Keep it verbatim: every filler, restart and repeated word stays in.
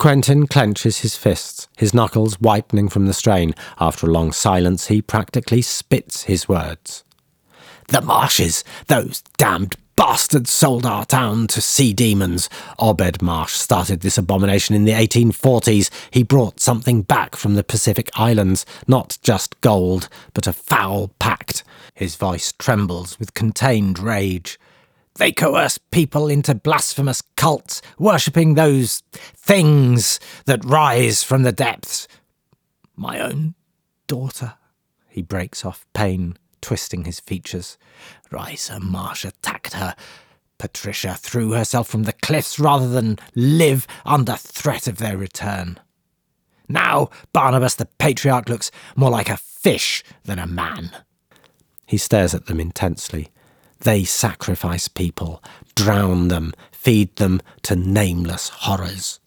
Quentin clenches his fists, his knuckles whitening from the strain. After a long silence, he practically spits his words. "The Marshes! Those damned bastards sold our town to sea demons. Obed Marsh started this abomination in the eighteen forties. He brought something back from the Pacific Islands, not just gold, but a foul pact." His voice trembles with contained rage. "They coerce people into blasphemous cults, worshipping those things that rise from the depths. My own daughter," he breaks off, pain twisting his features. "Risa Marsh attacked her. Patricia threw herself from the cliffs rather than live under threat of their return. Now Barnabas the Patriarch looks more like a fish than a man." He stares at them intensely. They sacrifice people, drown them, feed them to nameless horrors.